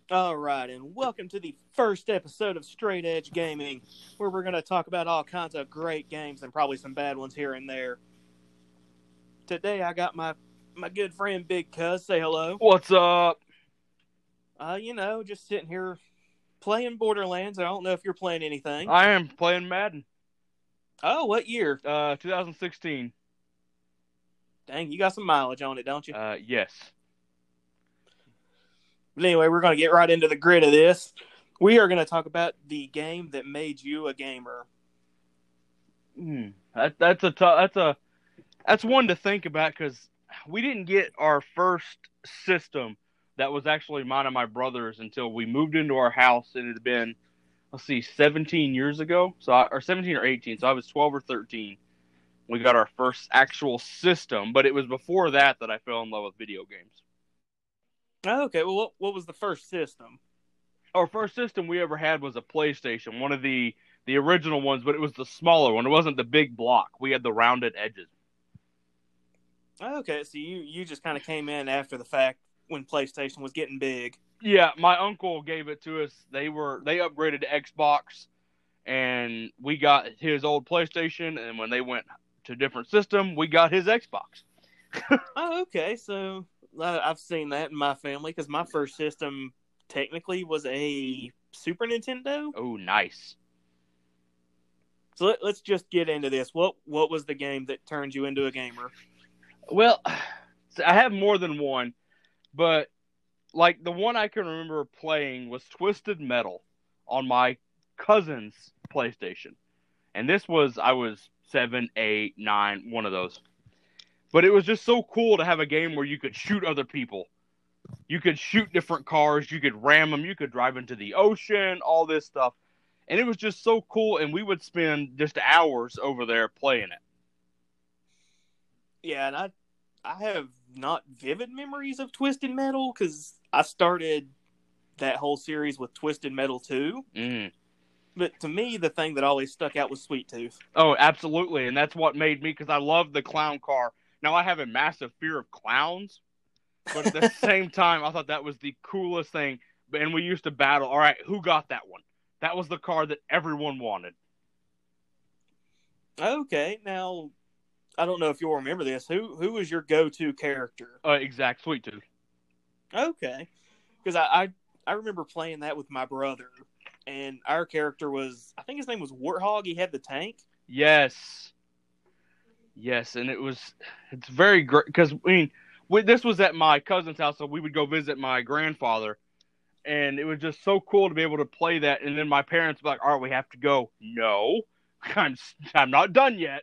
All right, and welcome to the first episode of Straight Edge Gaming, where we're going to talk about all kinds of great games and probably some bad ones here and there. Today, I got my good friend Big Cuz. Say hello. What's up? Just sitting here playing Borderlands. I don't know if you're playing anything. I am playing Madden. Oh, what year? 2016. Dang, you got some mileage on it, don't you? Yes. But anyway, we're going to get right into the grit of this. We are going to talk about the game that made you a gamer. That's one to think about because we didn't get our first system that was actually mine and my brother's until we moved into our house. And it had been, 17 years ago. Or 17 or 18. So I was 12 or 13. We got our first actual system, but it was before that I fell in love with video games. Oh, okay, well, what was the first system? Our first system we ever had was a PlayStation, one of the original ones, but it was the smaller one. It wasn't the big block. We had the rounded edges. Okay, so you just kind of came in after the fact when PlayStation was getting big. Yeah, my uncle gave it to us. They upgraded to Xbox, and we got his old PlayStation. And when they went to a different system, we got his Xbox. Oh, okay, so I've seen that in my family because my first system technically was a Super Nintendo. Oh, nice. So let's just get into this. What was the game that turned you into a gamer? Well, I have more than one, but like the one I can remember playing was Twisted Metal on my cousin's PlayStation. And I was 7, 8, 9, one of those. But it was just so cool to have a game where you could shoot other people. You could shoot different cars, you could ram them, you could drive into the ocean, all this stuff. And it was just so cool, and we would spend just hours over there playing it. Yeah, and I have not vivid memories of Twisted Metal because I started that whole series with Twisted Metal 2. Mm. But to me, the thing that always stuck out was Sweet Tooth. Oh, absolutely. And that's what made me, because I love the clown car. Now, I have a massive fear of clowns, but at the same time, I thought that was the coolest thing. And we used to battle. All right, who got that one? That was the car that everyone wanted. Okay, now I don't know if you'll remember this. Who was your go-to character? Exact, Sweet Tooth. Okay, because I remember playing that with my brother, and our character was, I think his name was Warthog. He had the tank. Yes, and it's very great because this was at my cousin's house, so we would go visit my grandfather, and it was just so cool to be able to play that. And then my parents were like, "All right, we have to go." No, I'm not done yet.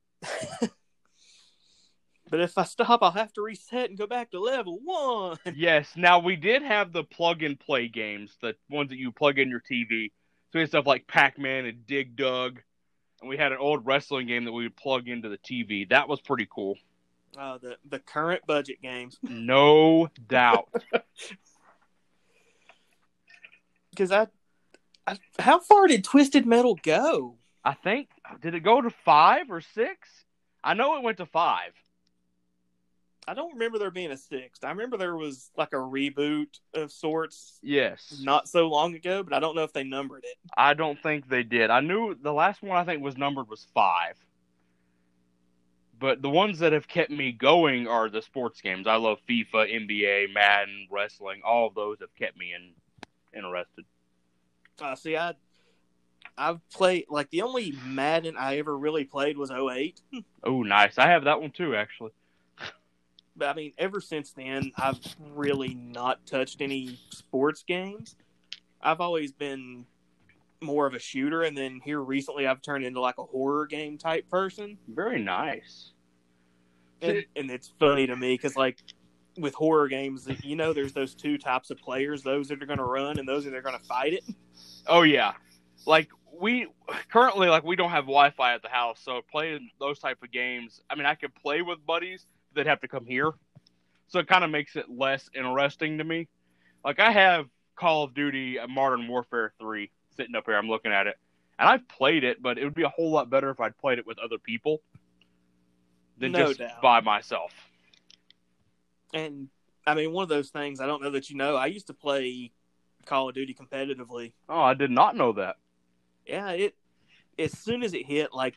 But if I stop, I'll have to reset and go back to level 1. Yes. Now, we did have the plug-and-play games, the ones that you plug in your TV. So we had stuff like Pac-Man and Dig Dug. And we had an old wrestling game that we would plug into the TV. That was pretty cool. The current budget games. No doubt. Because how far did Twisted Metal go? I think, did it go to 5 or 6? I know it went to 5. I don't remember there being a 6th. I remember there was like a reboot of sorts. Yes. Not so long ago, but I don't know if they numbered it. I don't think they did. I knew the last one I think was numbered was 5. But the ones that have kept me going are the sports games. I love FIFA, NBA, Madden, wrestling. All of those have kept me interested. See, I've played, like, the only Madden I ever really played was 08. Oh, nice. I have that one too, actually. But, I mean, ever since then, I've really not touched any sports games. I've always been more of a shooter, and then here recently I've turned into, like, a horror game type person. Very nice. And it's funny to me, because, like, with horror games, there's those two types of players, those that are going to run and those that are going to fight it. Oh, yeah. Like, we currently, we don't have Wi-Fi at the house, so playing those type of games, I mean, I could play with buddies, they'd have to come here. So it kind of makes it less interesting to me. Like, I have Call of Duty Modern Warfare 3 sitting up here. I'm looking at it. And I've played it, but it would be a whole lot better if I'd played it with other people than No just doubt. by myself. And, I mean, one of those things, I don't know that you know, I used to play Call of Duty competitively. Oh, I did not know that. Yeah, it as soon as it hit like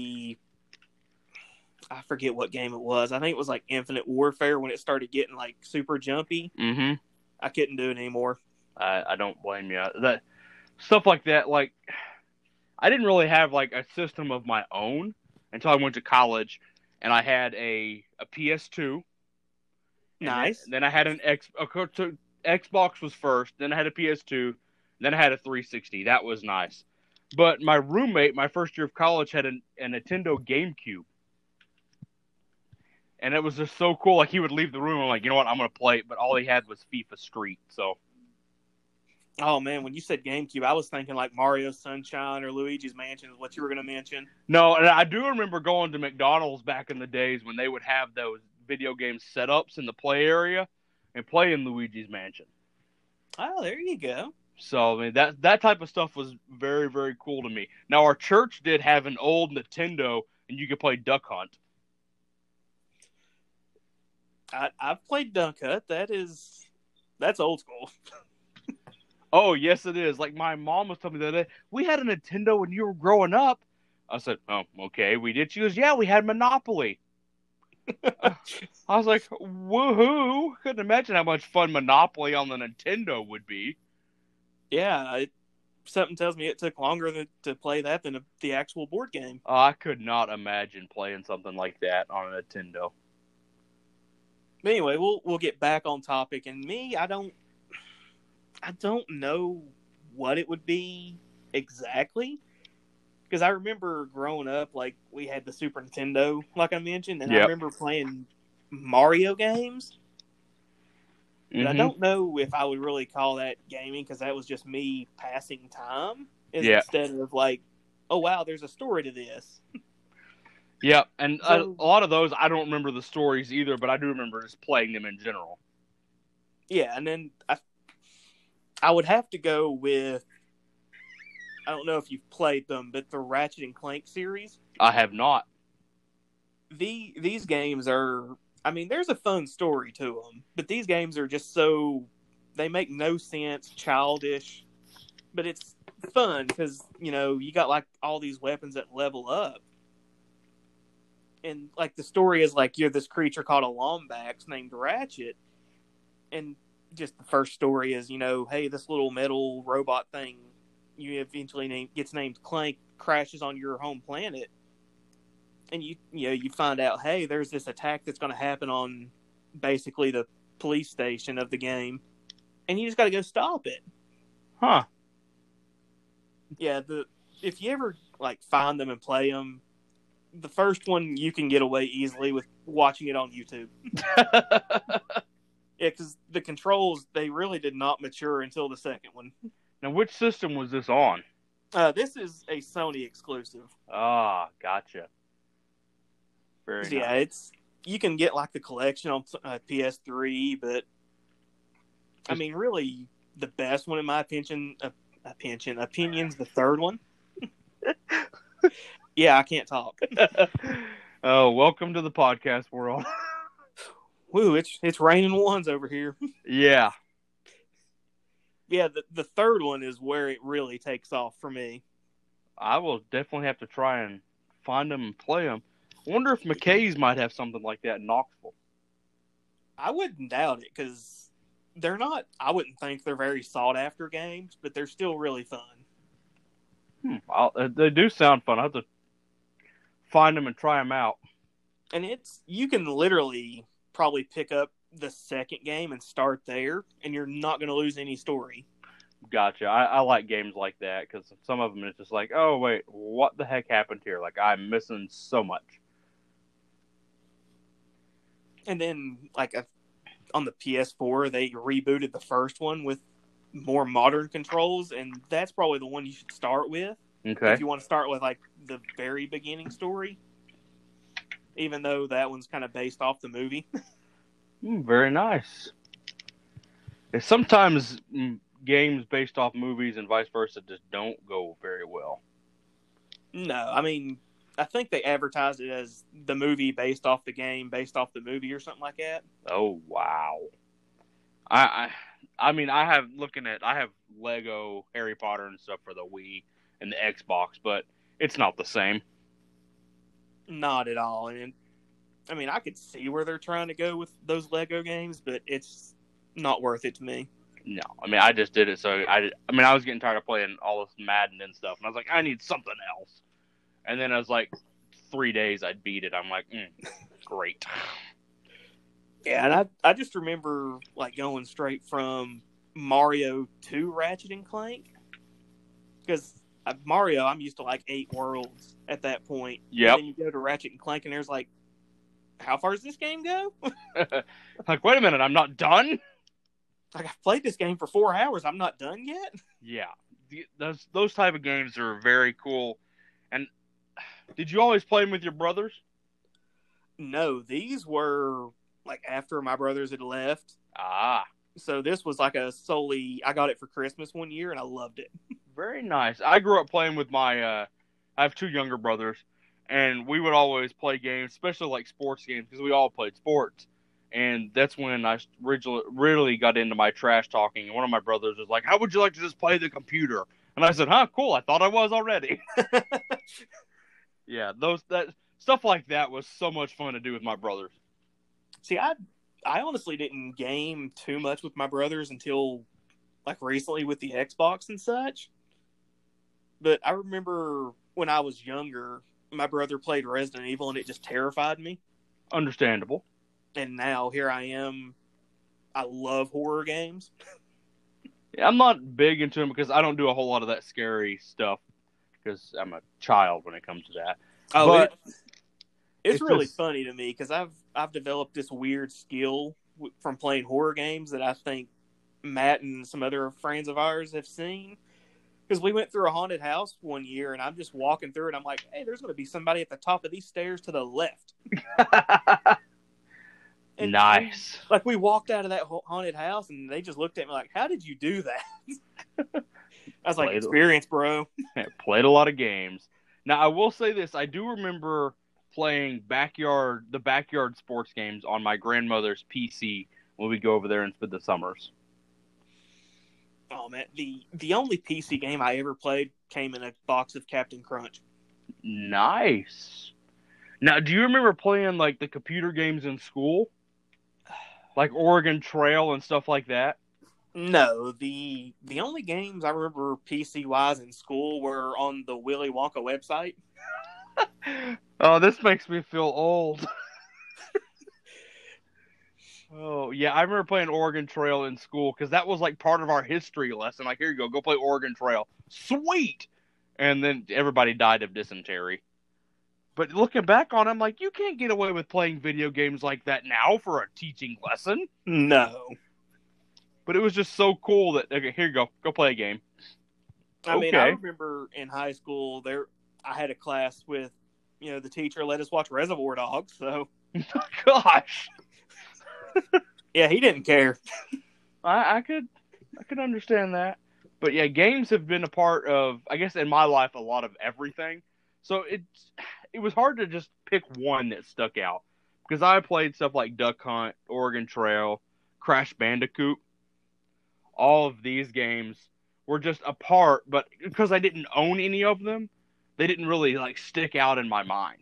I forget what game it was. I think it was like Infinite Warfare when it started getting like super jumpy. Mm-hmm. I couldn't do it anymore. I don't blame you. That stuff like that, like I didn't really have like a system of my own until I went to college, and I had a PS2. Nice. Then I had Xbox was first. Then I had a PS2. Then I had a 360. That was nice. But my roommate, my first year of college, had a Nintendo GameCube. And it was just so cool. Like, he would leave the room and, like, you know what, I'm going to play it. But all he had was FIFA Street. So, Oh, man, when you said GameCube, I was thinking like Mario Sunshine or Luigi's Mansion is what you were going to mention. no, and I do remember going to McDonald's back in the days when they would have those video game setups in the play area and playing Luigi's Mansion. Oh, there you go. So, I mean, that type of stuff was very, very cool to me. Now, our church did have an old Nintendo, and you could play Duck Hunt. I've played Duck Hunt. That's old school. Oh, yes, it is. Like, my mom was telling me the other day, we had a Nintendo when you were growing up. I said, oh, okay, we did. She goes, yeah, we had Monopoly. I was like, woohoo. Couldn't imagine how much fun Monopoly on the Nintendo would be. Yeah, something tells me it took longer to play that than the actual board game. I could not imagine playing something like that on a Nintendo. But anyway, we'll get back on topic. And me, I don't know what it would be exactly. Because I remember growing up, like, we had the Super Nintendo, like I mentioned, and I remember playing Mario games. But I don't know if I would really call that gaming, because that was just me passing time instead of like, oh, wow, there's a story to this. Yeah, and a lot of those, I don't remember the stories either, but I do remember just playing them in general. Yeah, and then I would have to go with, I don't know if you've played them, but the Ratchet and Clank series. I have not. These games are, I mean, there's a fun story to them, but these games are just so, they make no sense, childish, but it's fun because, you know, you got like all these weapons that level up. And like the story is like you're this creature called a Lombax named Ratchet, and just the first story is, you know, hey, this little metal robot thing you eventually gets named Clank crashes on your home planet, and you find out, hey, there's this attack that's going to happen on basically the police station of the game, and you just got to go stop it. Huh? Yeah. If you ever like find them and play them, the first one you can get away easily with watching it on YouTube. Yeah, because the controls, they really did not mature until the second one. Now, which system was this on? This is a Sony exclusive. Ah, gotcha. Very nice. Yeah, you can get like the collection on PS3, but I mean, really, the best one in my opinion's the third one. Yeah, I can't talk. Oh, welcome to the podcast world. Woo, it's raining ones over here. Yeah. Yeah, the third one is where it really takes off for me. I will definitely have to try and find them and play them. I wonder if McKay's might have something like that in Knoxville. I wouldn't doubt it, because they're not, I wouldn't think they're very sought after games, but they're still really fun. They do sound fun. I have to find them and try them out. And you can literally probably pick up the second game and start there, and you're not going to lose any story. Gotcha. I like games like that, because some of them it's just like, oh, wait, what the heck happened here? Like, I'm missing so much. And then, like, on the PS4, they rebooted the first one with more modern controls, and that's probably the one you should start with. Okay. If you want to start with, like, the very beginning story. Even though that one's kind of based off the movie. Very nice. Sometimes games based off movies and vice versa just don't go very well. No, I mean, I think they advertised it as the movie based off the game, based off the movie or something like that. Oh, wow. I I mean, I have Lego Harry Potter and stuff for the Wii and the Xbox, but it's not the same. Not at all. And I mean, I could see where they're trying to go with those Lego games, but it's not worth it to me. No, I mean, I just did it so I was getting tired of playing all this Madden and stuff, and I was like, I need something else. And then I was like, 3 days I'd beat it. I'm like, great. Yeah, and I just remember like going straight from Mario to Ratchet and Clank, because Mario, I'm used to like 8 worlds at that point. Yep. And then you go to Ratchet and Clank, and there's like, how far does this game go? Like, wait a minute, I'm not done? Like, I've played this game for 4 hours. I'm not done yet? Yeah. Those type of games are very cool. And did you always play them with your brothers? No, these were like after my brothers had left. Ah. So this was like I got it for Christmas one year, and I loved it. Very nice. I grew up playing with I have 2 younger brothers, and we would always play games, especially like sports games, because we all played sports. And that's when I really got into my trash talking. And one of my brothers was like, how would you like to just play the computer? And I said, huh, cool. I thought I was already. Yeah, that stuff like that was so much fun to do with my brothers. See, I honestly didn't game too much with my brothers until like recently with the Xbox and such. But I remember when I was younger, my brother played Resident Evil, and it just terrified me. Understandable. And now here I am. I love horror games. Yeah, I'm not big into them because I don't do a whole lot of that scary stuff because I'm a child when it comes to that. Oh, but it's really funny to me because I've developed this weird skill from playing horror games that I think Matt and some other friends of ours have seen. Because we went through a haunted house one year, and I'm just walking through it, and I'm like, hey, there's going to be somebody at the top of these stairs to the left. And nice. We walked out of that haunted house, and they just looked at me like, how did you do that? I was like, experience, bro. Played a lot of games. Now, I will say this. I do remember playing the backyard sports games on my grandmother's PC when we'd go over there and spend the summers. Oh, man. The only PC game I ever played came in a box of Captain Crunch. Nice. Now, do you remember playing, like, the computer games in school? Like Oregon Trail and stuff like that? No. The only games I remember PC-wise in school were on the Willy Wonka website. Oh, this makes me feel old. Oh, yeah, I remember playing Oregon Trail in school because that was like part of our history lesson. Like, here you go play Oregon Trail. Sweet! And then everybody died of dysentery. But looking back on it, I'm like, you can't get away with playing video games like that now for a teaching lesson. No. But it was just so cool that, okay, here you go play a game. I mean, I remember in high school, I had a class with, the teacher let us watch Reservoir Dogs, so. Gosh. Yeah, he didn't care. I could understand that. But yeah, games have been a part of, I guess in my life, a lot of everything. So it was hard to just pick one that stuck out. Because I played stuff like Duck Hunt, Oregon Trail, Crash Bandicoot. All of these games were just a part, but because I didn't own any of them, they didn't really like stick out in my mind.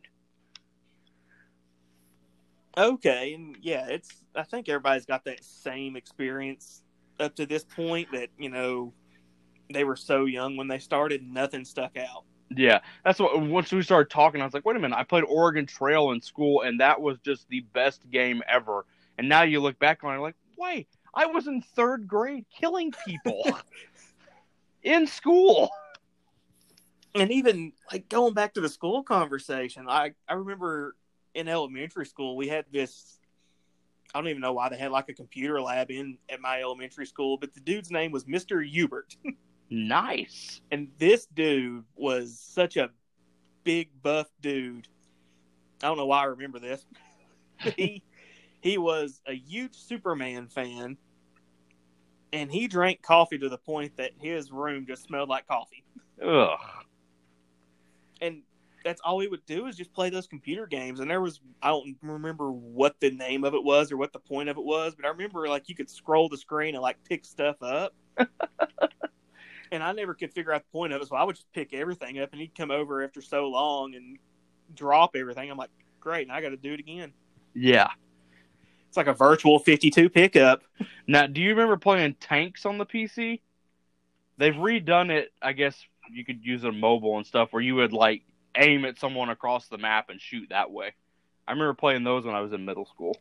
Okay, and yeah, I think everybody's got that same experience up to this point that, they were so young when they started, nothing stuck out. Yeah, that's what, once we started talking, I was like, wait a minute, I played Oregon Trail in school, and that was just the best game ever. And now you look back on it, like, wait, I was in 3rd grade killing people in school. And even, going back to the school conversation, I remember in elementary school, we had this, I don't even know why they had, a computer lab at my elementary school, but the dude's name was Mr. Hubert. Nice. And this dude was such a big, buff dude. I don't know why I remember this. He was a huge Superman fan, and he drank coffee to the point that his room just smelled like coffee. Ugh. And that's all we would do is just play those computer games. And I don't remember what the name of it was or what the point of it was, but I remember like you could scroll the screen and like pick stuff up. And I never could figure out the point of it, so I would just pick everything up, and he'd come over after so long and drop everything. I'm like, great, now I got to do it again. Yeah. It's like a virtual 52 pickup. Now, do you remember playing Tanks on the PC? They've redone it. I guess you could use a mobile and stuff where you would like aim at someone across the map and shoot that way. I remember playing those when I was in middle school.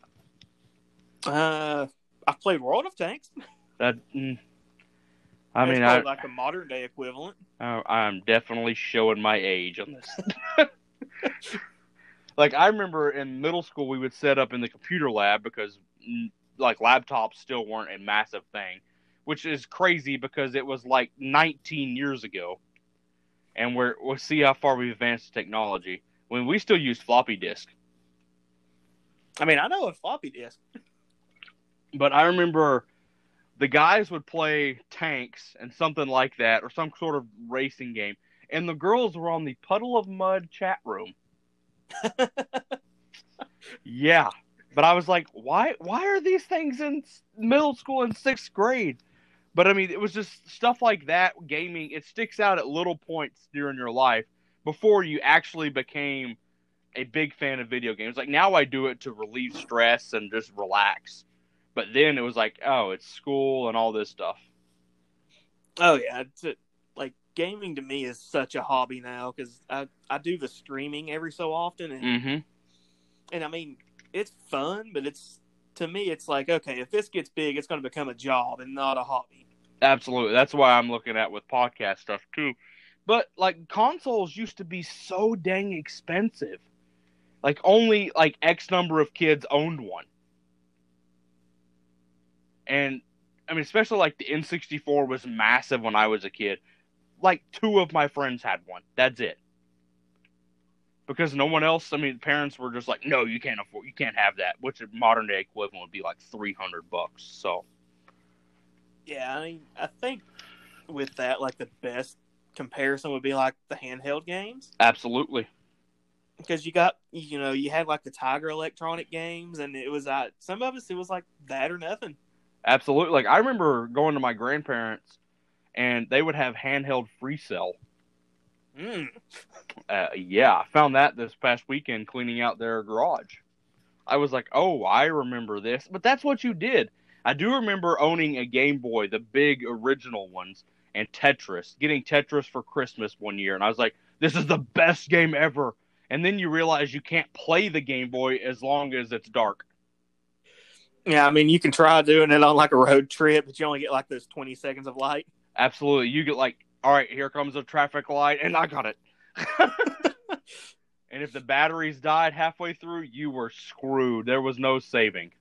I played World of Tanks. I mean, like a modern day equivalent. I'm definitely showing my age on this. Like, I remember in middle school, we would set up in the computer lab because, like, laptops still weren't a massive thing, which is crazy because it was like 19 years ago, and we'll see how far we've advanced technology. When we still use floppy disk. I mean, I know a floppy disk, but I remember the guys would play Tanks and something like that, or some sort of racing game, and the girls were on the Puddle of Mud chat room. Yeah, but I was like, why are these things in middle school and 6th grade? But I mean, it was just stuff like that. Gaming, it sticks out at little points during your life before you actually became a big fan of video games. Like, now I do it to relieve stress and just relax. But then it was like, oh, it's school and all this stuff. Oh yeah, like gaming to me is such a hobby now because I do the streaming every so often, and I mean it's fun, but to me it's like, okay, if this gets big, it's going to become a job and not a hobby. Absolutely, that's why I'm looking at with podcast stuff too. But like consoles used to be so dang expensive, like only like X number of kids owned one. And, I mean, especially, like, the N64 was massive when I was a kid. Like, 2 of my friends had one. That's it. Because no one else, I mean, parents were just like, no, you can't have that. Which, a modern-day equivalent would be, like, $300. So. Yeah, I mean, I think with that, like, the best comparison would be, like, the handheld games. Absolutely. Because you had, like, the Tiger Electronic games, and it was, some of us, it was, like, that or nothing. Absolutely. Like, I remember going to my grandparents, and they would have handheld free cell. Yeah, I found that this past weekend cleaning out their garage. I was like, oh, I remember this. But that's what you did. I do remember owning a Game Boy, the big original ones, and Tetris. Getting Tetris for Christmas one year, and I was like, this is the best game ever. And then you realize you can't play the Game Boy as long as it's dark. Yeah, I mean, you can try doing it on like a road trip, but you only get like those 20 seconds of light. Absolutely. You get like, all right, here comes a traffic light, and I got it. And if the batteries died halfway through, you were screwed. There was no saving.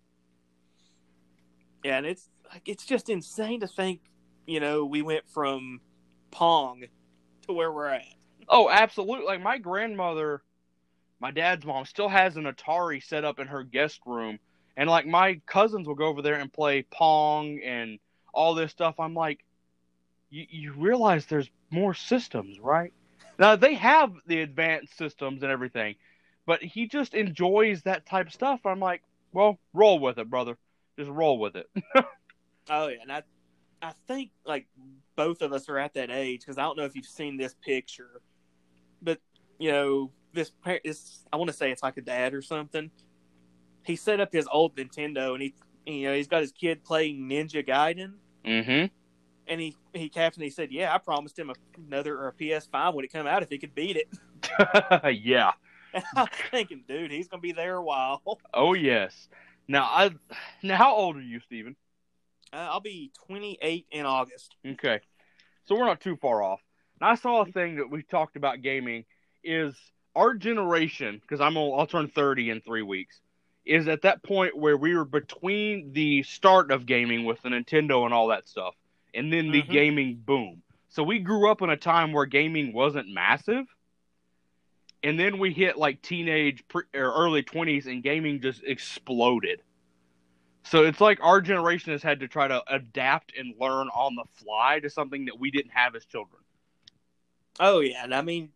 Yeah, and it's just insane to think, we went from Pong to where we're at. Oh, absolutely. Like, my grandmother, my dad's mom, still has an Atari set up in her guest room. And, like, my cousins will go over there and play Pong and all this stuff. I'm like, you realize there's more systems, right? Now, they have the advanced systems and everything, but he just enjoys that type of stuff. I'm like, well, roll with it, brother. Just roll with it. Oh, yeah. And I think, like, both of us are at that age, because I don't know if you've seen this picture, but, this I want to say it's like a dad or something. He set up his old Nintendo, and he's got his kid playing Ninja Gaiden. Mm-hmm. And he said, yeah, I promised him a PS5 when it came out if he could beat it. Yeah. And I was thinking, dude, he's going to be there a while. Oh, yes. Now, how old are you, Steven? I'll be 28 in August. Okay. So we're not too far off. And I saw a thing that we talked about gaming is our generation, because I'll turn 30 in 3 weeks, is at that point where we were between the start of gaming with the Nintendo and all that stuff, and then the gaming boom. So we grew up in a time where gaming wasn't massive, and then we hit like teenage or early 20s, and gaming just exploded. So it's like our generation has had to try to adapt and learn on the fly to something that we didn't have as children. Oh, yeah. And I mean,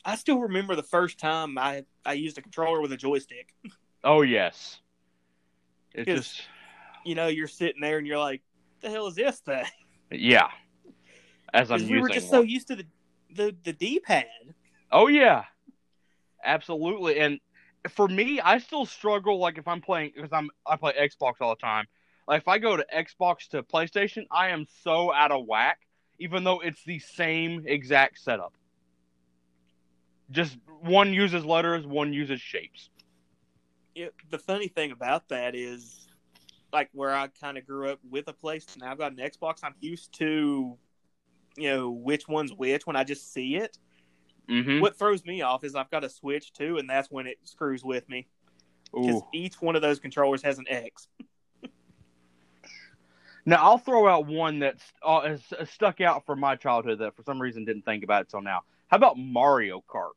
I still remember the first time I used a controller with a joystick. Oh yes, it Because, just you're sitting there and you're like, the hell is this thing? yeah. As I'm Because we were using just so one. used to the D-pad. Oh yeah, absolutely. And for me, I still struggle. Like if I'm playing, because I play Xbox all the time. Like if I go to Xbox to PlayStation, I am so out of whack, even though it's the same exact setup. Just one uses letters, one uses shapes. The funny thing about that is, like where I kind of grew up with a PlayStation, now I've got an Xbox. I'm used to, which one's which when I just see it. Mm-hmm. What throws me off is I've got a Switch too, and that's when it screws with me. Because Ooh. each one of those controllers has an X. Now I'll throw out one that's has stuck out from my childhood that for some reason didn't think about it till now. How about Mario Kart?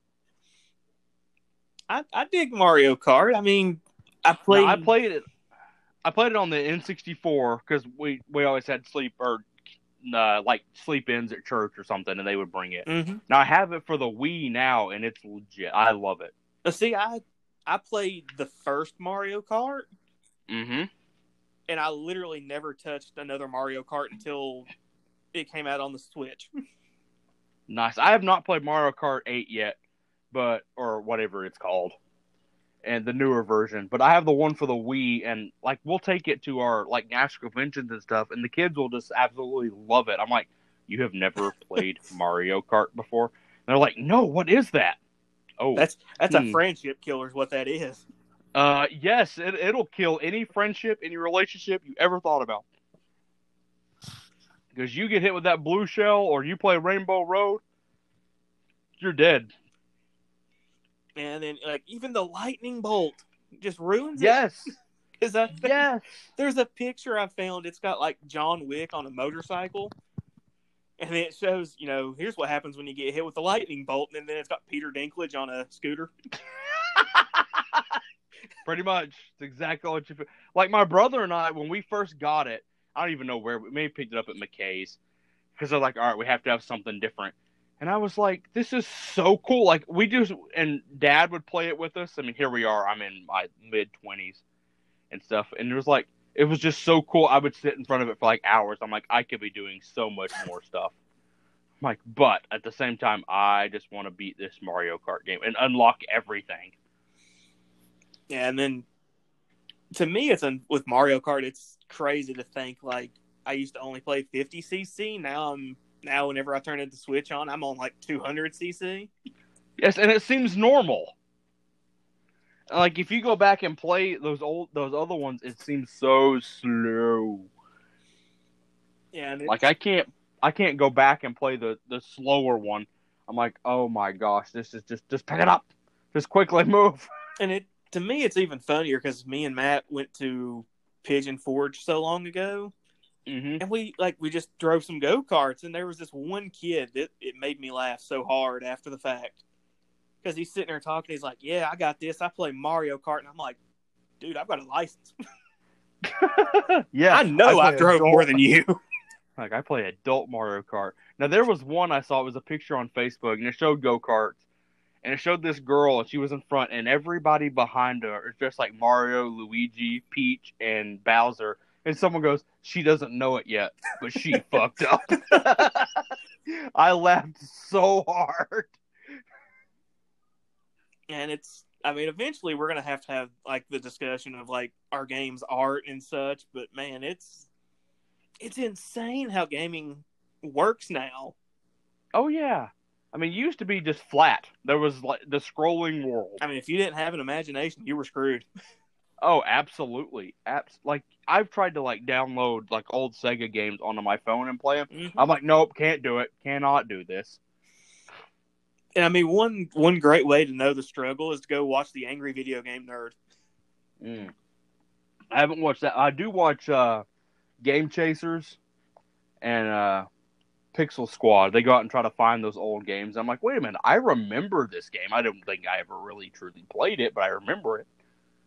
I dig Mario Kart. I mean, I Now, played I played it on the N64 because we always had sleep sleep-ins at church or something, and they would bring it. Mm-hmm. Now I have it for the Wii now, and it's legit. I love it. See, I played the first Mario Kart, Mm-hmm. and I literally never touched another Mario Kart until it came out on the Switch. Nice. I have not played Mario Kart 8 yet, or whatever it's called, and the newer version. But I have the one for the Wii, and like we'll take it to our like national conventions and stuff, and the kids will just absolutely love it. I'm like, you have never played Mario Kart before? And they're like, no, what is that? Oh, That's a friendship killer, is what that is. Yes, it'll kill any friendship, any relationship you ever thought about. Because you get hit with that blue shell, or you play Rainbow Road, you're dead. And then, like, even the lightning bolt just ruins it. Yes. Because there's a picture I found. It's got like John Wick on a motorcycle, and it shows, here's what happens when you get hit with a lightning bolt, and then it's got Peter Dinklage on a scooter. Pretty much. It's exactly what you feel. Like my brother and I, when we first got it, I don't even know where, we maybe picked it up at McKay's, because they're like, all right, we have to have something different. And I was like, this is so cool. Like and Dad would play it with us. I mean, here we are. I'm in my mid-20s and stuff. And it was just so cool. I would sit in front of it for like hours. I'm like, I could be doing so much more stuff. I'm like, but at the same time, I just want to beat this Mario Kart game and unlock everything. Yeah, and then to me, with Mario Kart, it's crazy to think like I used to only play 50cc. Now whenever I turn the Switch on, I'm on like 200cc. Yes, and it seems normal. Like if you go back and play those other ones, it seems so slow. Yeah, and like I can't go back and play the slower one. I'm like, oh my gosh, this is just pick it up, just quickly move. And to me, it's even funnier because me and Matt went to Pigeon Forge so long ago, and we just drove some go-karts, and there was this one kid that it made me laugh so hard after the fact. Because he's sitting there talking, he's like, yeah, I got this. I play Mario Kart. And I'm like, dude, I've got a license. Yeah. I know I drove more than you. Like, I play adult Mario Kart. Now, there was one I saw. It was a picture on Facebook, and it showed go-karts. And it showed this girl, and she was in front, and everybody behind her is just like Mario, Luigi, Peach, and Bowser. And someone goes, she doesn't know it yet, but she fucked up. I laughed so hard. And eventually we're going to have like the discussion of like our game's art and such, but man, it's insane how gaming works now. Oh yeah. I mean, it used to be just flat. There was like the scrolling world. I mean, if you didn't have an imagination, you were screwed. Oh, absolutely. Like I've tried to like download like old Sega games onto my phone and play them. Mm-hmm. I'm like, nope, can't do it. Cannot do this. And I mean, one great way to know the struggle is to go watch the Angry Video Game Nerd. I haven't watched that. I do watch Game Chasers and Pixel Squad. They go out and try to find those old games. I'm like, wait a minute, I remember this game. I don't think I ever really truly played it, but I remember it.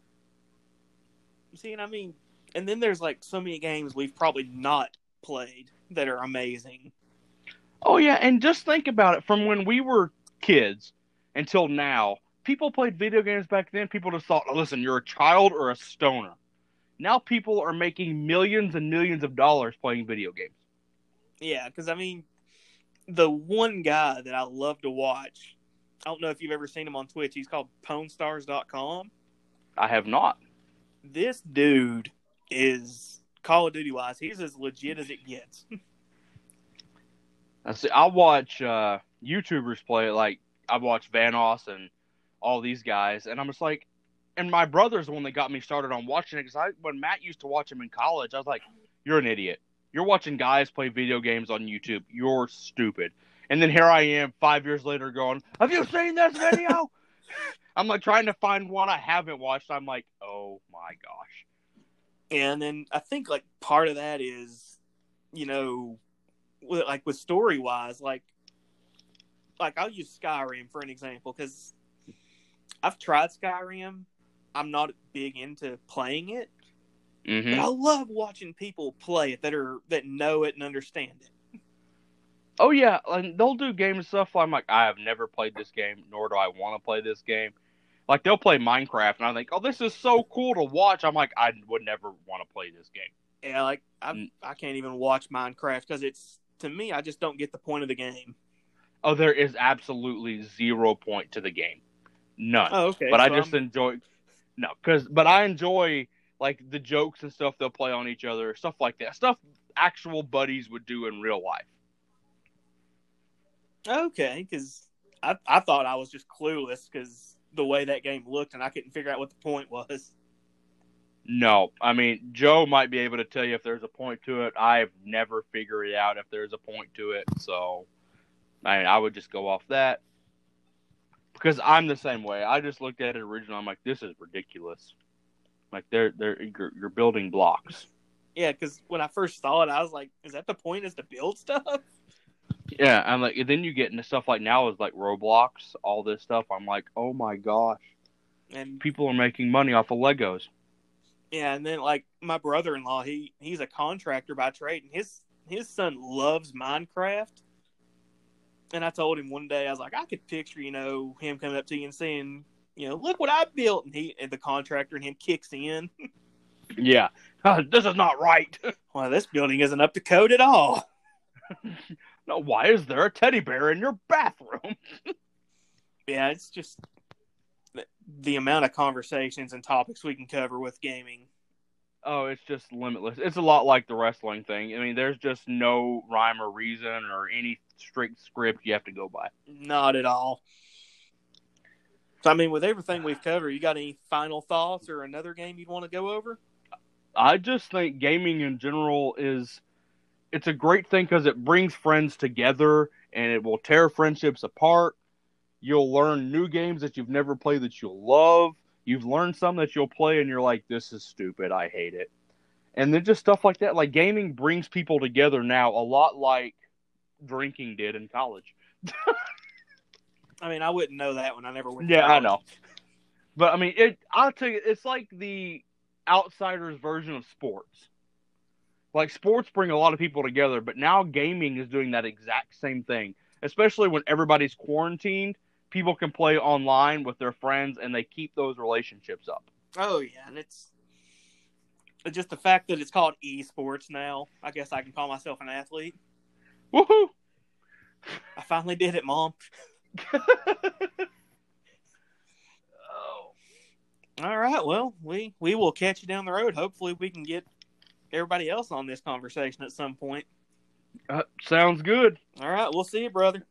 See, and I mean, and then there's like so many games we've probably not played that are amazing. Oh yeah, and just think about it from when we were kids until now. People played video games back then. People just thought, oh, listen, you're a child or a stoner. Now people are making millions and millions of dollars playing video games. Yeah, because, I mean, the one guy that I love to watch, I don't know if you've ever seen him on Twitch. He's called PwnStars.com. I have not. This dude is, Call of Duty-wise, he's as legit as it gets. I watch YouTubers play it. Like, I watch Vanoss and all these guys, and I'm just like, and my brother's the one that got me started on watching it, because when Matt used to watch him in college, I was like, you're an idiot. You're watching guys play video games on YouTube. You're stupid. And then here I am 5 years later going, have you seen this video? I'm like trying to find one I haven't watched. I'm like, oh my gosh. And then I think like part of that is, you know, like with story-wise, like I'll use Skyrim for an example, because I've tried Skyrim. I'm not big into playing it, but I love watching people play it that know it and understand it. Oh yeah, and they'll do game stuff. I'm like, I have never played this game, nor do I want to play this game. Like, they'll play Minecraft, and I think, oh, this is so cool to watch. I'm like, I would never want to play this game. Yeah, like I can't even watch Minecraft because it's, to me, I just don't get the point of the game. Oh, there is absolutely 0 point to the game, none. Oh, okay. But so I just enjoy. No, but I enjoy like the jokes and stuff they'll play on each other, stuff like that, stuff actual buddies would do in real life. Okay, because I thought I was just clueless because the way that game looked, and I couldn't figure out what the point was. No, I mean, Joe might be able to tell you if there's a point to it. I've never figured it out if there's a point to it, so I mean, I would just go off that. Because I'm the same way. I just looked at it originally. I'm like, this is ridiculous. Like, you're building blocks. Yeah, because when I first saw it, I was like, is that the point, is to build stuff? Yeah, I'm like, and then you get into stuff like now is like Roblox, all this stuff. I'm like, oh my gosh. And people are making money off of Legos. Yeah, and then like my brother-in-law, he's a contractor by trade, and his son loves Minecraft. And I told him one day, I was like, I could picture, you know, him coming up to you and saying, you know, look what I built. And the contractor and him kicks in. Yeah. This is not right. Well, this building isn't up to code at all. No, why is there a teddy bear in your bathroom? Yeah, it's just the amount of conversations and topics we can cover with gaming. Oh, it's just limitless. It's a lot like the wrestling thing. I mean, there's just no rhyme or reason or any strict script you have to go by. Not at all. So, I mean, with everything we've covered, you got any final thoughts or another game you'd want to go over? I just think gaming in general it's a great thing because it brings friends together and it will tear friendships apart. You'll learn new games that you've never played that you'll love. You've learned some that you'll play and you're like, this is stupid. I hate it. And then just stuff like that. Like, gaming brings people together now a lot like drinking did in college. I mean, I wouldn't know that when I never went to college. college. I know. But, I mean, I'll tell you, it's like the outsider's version of sports. Like, sports bring a lot of people together, but now gaming is doing that exact same thing. Especially when everybody's quarantined, people can play online with their friends, and they keep those relationships up. Oh, yeah, and it's just the fact that it's called esports now. I guess I can call myself an athlete. Woohoo! I finally did it, Mom. Oh. All right, well, we will catch you down the road. Hopefully we can get everybody else on this conversation at some point. Sounds good. All right, we'll see you, brother.